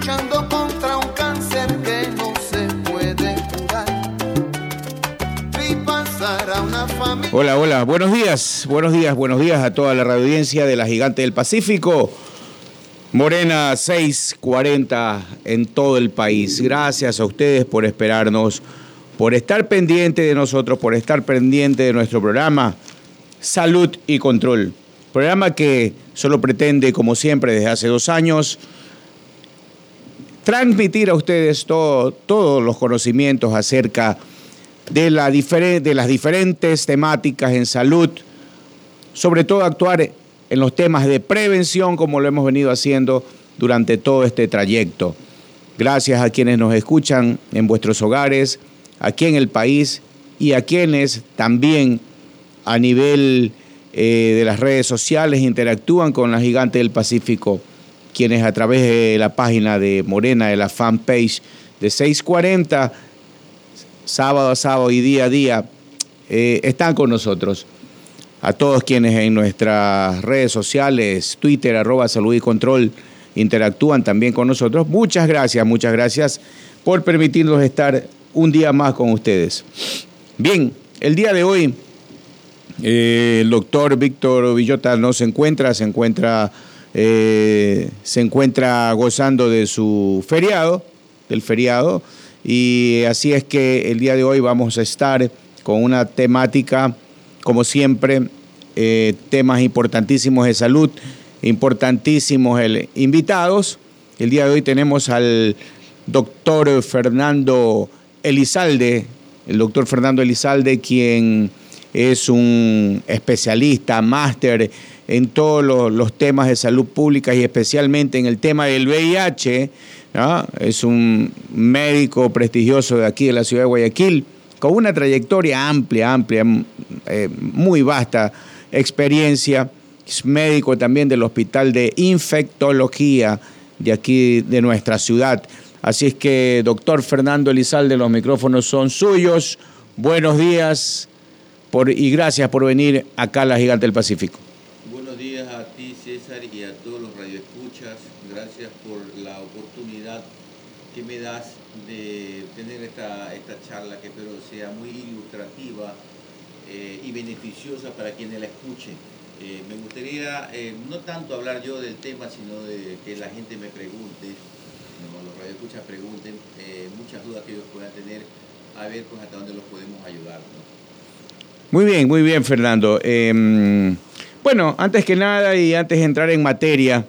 luchando contra un cáncer que no se puede curar. Vi pasar a una familia. Hola, hola, buenos días a toda la radioaudiencia de la Gigante del Pacífico. Morena 640 en todo el país. Gracias a ustedes por esperarnos, por estar pendiente de nosotros, por estar pendiente de nuestro programa Salud y Control. Programa que solo pretende, como siempre desde hace 2 años, transmitir a ustedes todos los conocimientos acerca de las diferentes temáticas en salud, sobre todo actuar en los temas de prevención como lo hemos venido haciendo durante todo este trayecto. Gracias a quienes nos escuchan en vuestros hogares, aquí en el país y a quienes también a nivel de las redes sociales interactúan con la Gigante del Pacífico, quienes a través de la página de Morena, de la fanpage de 640, sábado a sábado y día a día, están con nosotros. A todos quienes en nuestras redes sociales, Twitter, @Salud y Control, interactúan también con nosotros. Muchas gracias por permitirnos estar un día más con ustedes. Bien, el día de hoy, el doctor Víctor Villota no se encuentra gozando de su feriado, y así es que el día de hoy vamos a estar con una temática, como siempre, temas importantísimos de salud, importantísimos invitados. El día de hoy tenemos al doctor Fernando Elizalde, quien es un especialista, máster en todos los temas de salud pública y especialmente en el tema del VIH, ¿no? Es un médico prestigioso de aquí de la ciudad de Guayaquil, con una trayectoria amplia, muy vasta experiencia. Es médico también del Hospital de Infectología de aquí de nuestra ciudad. Así es que, doctor Fernando Elizalde, los micrófonos son suyos. Buenos días y gracias por venir acá a la Gigante del Pacífico. Buenos días a ti, César, y a todos los radioescuchas. Gracias por la oportunidad que me das de tener esta charla, que espero sea muy ilustrativa y beneficiosa para quienes la escuchen. Me gustaría no tanto hablar yo del tema, sino de que la gente me pregunte, los radioescuchas pregunten muchas dudas que ellos puedan tener, a ver pues hasta dónde los podemos ayudar, ¿no? Muy bien, Fernando. Bueno, antes que nada y antes de entrar en materia,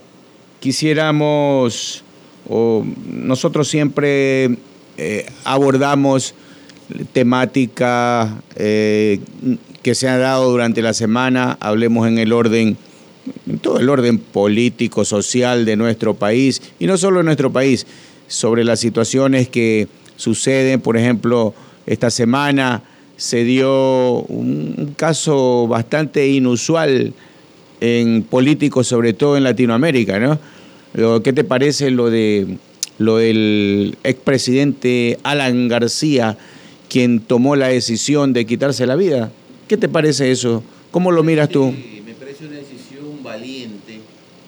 nosotros siempre abordamos temáticas que se han dado durante la semana. Hablemos en todo el orden político, social de nuestro país, y no solo en nuestro país, sobre las situaciones que suceden. Por ejemplo, esta semana se dio un caso bastante inusual en políticos, sobre todo en Latinoamérica, ¿no? ¿Qué te parece lo del expresidente Alan García, quien tomó la decisión de quitarse la vida? ¿Qué te parece eso? ¿Cómo lo miras tú? Me parece una decisión valiente.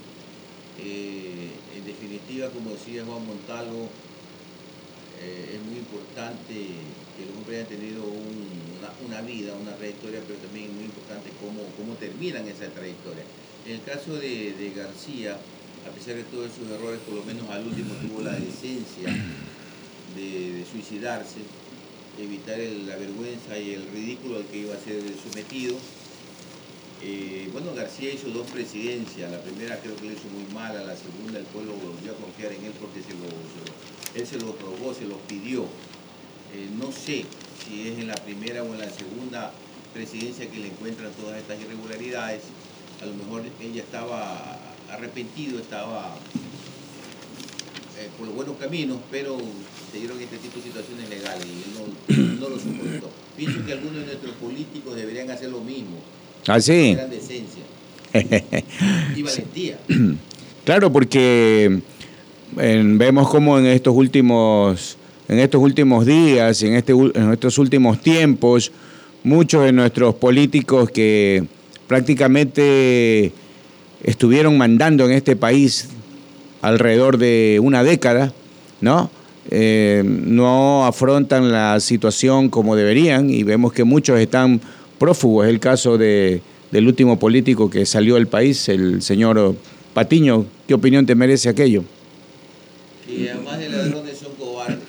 En definitiva, como decía Juan Montalvo, es muy importante que los hombres hayan tenido una vida, una trayectoria, pero también es muy importante cómo terminan esa trayectoria. En el caso de García, a pesar de todos sus errores, por lo menos al último tuvo la decencia de suicidarse, evitar la vergüenza y el ridículo al que iba a ser sometido. García hizo 2 presidencias. La primera creo que le hizo muy mala, la segunda el pueblo volvió a confiar en él porque él se los rogó, se los pidió. No sé si es en la primera o en la segunda presidencia que le encuentran todas estas irregularidades. A lo mejor ella estaba arrepentido, estaba por los buenos caminos, pero se dieron este tipo de situaciones legales y él no lo soportó. Pienso que algunos de nuestros políticos deberían hacer lo mismo. ¿Ah, sí? Gran decencia y valentía. Claro, porque vemos cómo en estos últimos días, en estos últimos tiempos, muchos de nuestros políticos que prácticamente estuvieron mandando en este país alrededor de una década, ¿no? No afrontan la situación como deberían y vemos que muchos están prófugos. Es el caso del último político que salió del país, el señor Patiño. ¿Qué opinión te merece aquello? Que además de ladrones son cobardes.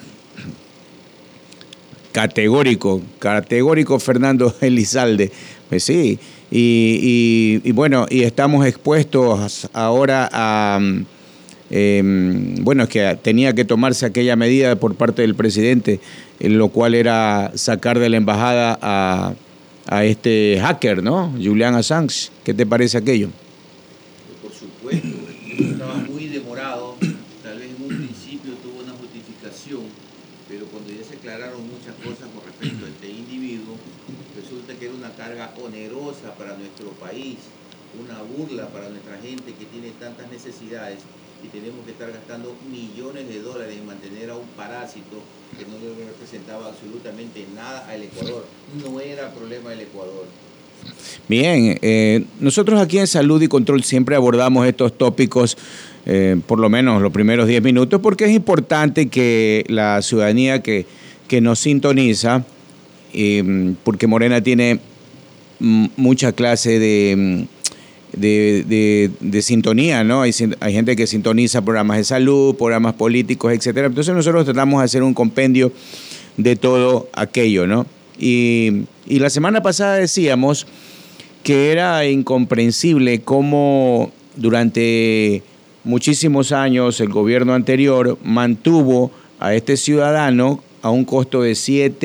Categórico Fernando Elizalde. Pues sí, y bueno, y estamos expuestos ahora a... bueno, es que tenía que tomarse aquella medida por parte del presidente, lo cual era sacar de la embajada a este hacker, ¿no? Julian Assange. ¿Qué te parece aquello? Por supuesto, estaba muy demorado, tal vez en un principio tuvo una justificación, pero cuando ya se aclararon muchas cosas con respecto a este individuo, resulta que era una carga onerosa para nuestro país, una burla para nuestra gente que tiene tantas necesidades y tenemos que estar gastando millones de dólares en mantener a un parásito que no le representaba absolutamente nada al Ecuador. No era problema del Ecuador. Bien, nosotros aquí en Salud y Control siempre abordamos estos tópicos, por lo menos los primeros 10 minutos, porque es importante que la ciudadanía que nos sintoniza, porque Morena tiene mucha clase de sintonía, ¿no? Hay gente que sintoniza programas de salud, programas políticos, etcétera. Entonces nosotros tratamos de hacer un compendio de todo aquello, ¿no? Y la semana pasada decíamos que era incomprensible cómo durante muchísimos años el gobierno anterior mantuvo a este ciudadano a un costo de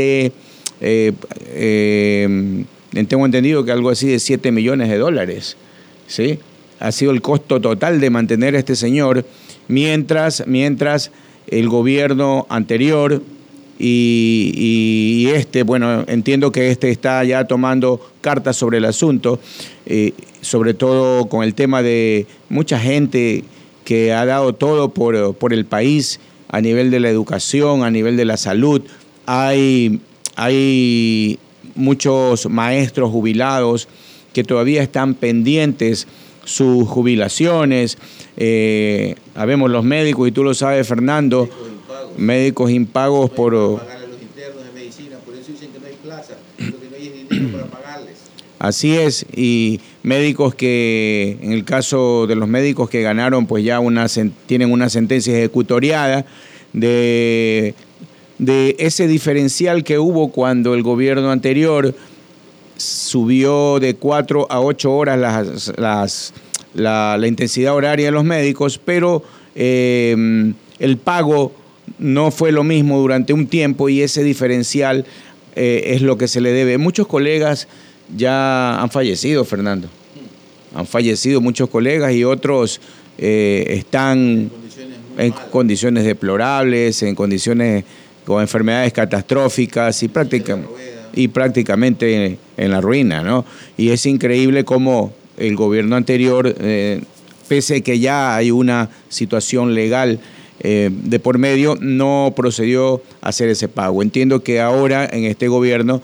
tengo entendido que algo así de $7 millones. ¿Sí? Ha sido el costo total de mantener a este señor mientras el gobierno anterior y bueno, entiendo que está ya tomando cartas sobre el asunto, sobre todo con el tema de mucha gente que ha dado todo por el país a nivel de la educación, a nivel de la salud. Hay muchos maestros jubilados que todavía están pendientes sus jubilaciones. Habemos los médicos, y tú lo sabes, Fernando, médicos impagos por pagarle a los internos de medicina, por eso dicen que no hay plaza, lo que no hay es dinero para pagarles. Así es, y médicos que, en el caso de los médicos que ganaron, pues ya tienen una sentencia ejecutoriada de ese diferencial que hubo cuando el gobierno anterior subió de 4 a 8 horas la intensidad horaria de los médicos, pero el pago no fue lo mismo durante un tiempo y ese diferencial es lo que se le debe. Muchos colegas ya han fallecido, Fernando. Han fallecido muchos colegas y otros están en condiciones deplorables, en condiciones con enfermedades catastróficas y prácticamente en la ruina, ¿no? Y es increíble cómo el gobierno anterior, pese a que ya hay una situación legal de por medio, no procedió a hacer ese pago. Entiendo que ahora en este gobierno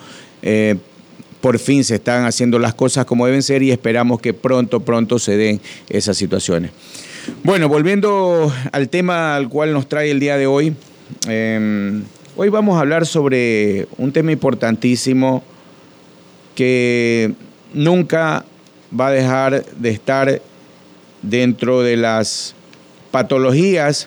por fin se están haciendo las cosas como deben ser y esperamos que pronto se den esas situaciones. Bueno, volviendo al tema al cual nos trae el día de hoy, hoy vamos a hablar sobre un tema importantísimo que nunca va a dejar de estar dentro de las patologías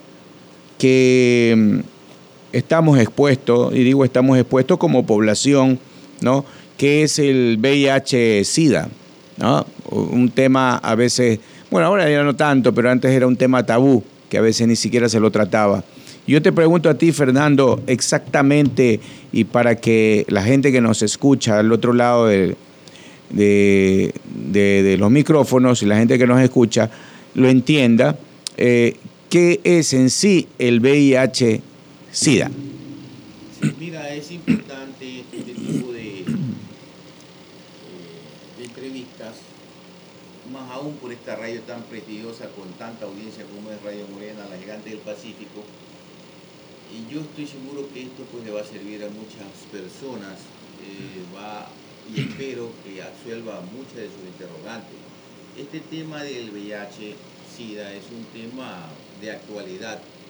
que estamos expuestos, y digo estamos expuestos como población, ¿no? Que es el VIH-Sida, ¿no? Un tema a veces, bueno, ahora ya no tanto, pero antes era un tema tabú, que a veces ni siquiera se lo trataba. Yo te pregunto a ti, Fernando, exactamente, y para que la gente que nos escucha al otro lado de los micrófonos y la gente que nos escucha lo entienda, ¿qué es en sí el VIH-Sida? Sí, mira, es importante este tipo de entrevistas, más aún por esta radio tan prestigiosa con tanta audiencia como es Radio Morena, la gigante del Pacífico. Y yo estoy seguro que esto pues le va a servir a muchas personas, y espero que absuelva muchas de sus interrogantes. Este tema del VIH SIDA es un tema de actualidad